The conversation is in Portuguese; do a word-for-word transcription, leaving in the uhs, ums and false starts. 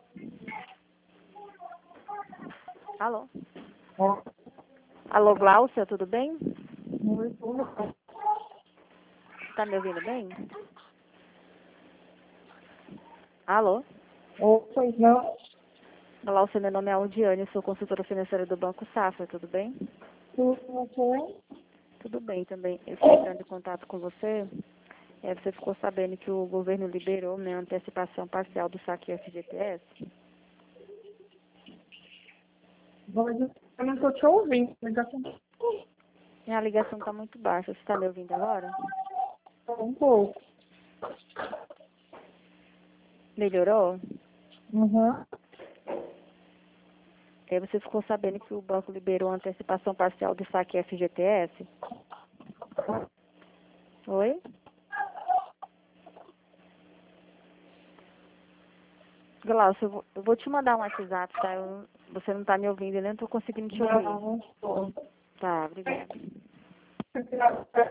Alô? Alô, Gláucia, tudo bem? Tá me ouvindo bem? Alô? Ou pois não? Gláucia, meu nome é Aldiane, sou consultora financeira do Banco Safra, tudo bem? Tudo você? Tudo bem também. Eu estou entrando em contato com você. É, você ficou sabendo que o governo liberou, né, a antecipação parcial do saque F G T S? Eu não estou te ouvindo. Ligação Minha ligação está muito baixa. Você está me ouvindo agora? um pouco. Melhorou? Uhum. É, você ficou sabendo que o banco liberou a antecipação parcial do saque F G T S? Oi? Glaucio, eu vou, eu vou te mandar um WhatsApp, tá? Eu, você não está me ouvindo, eu nem estou conseguindo te ouvir. Não, não estou. Tá, obrigada.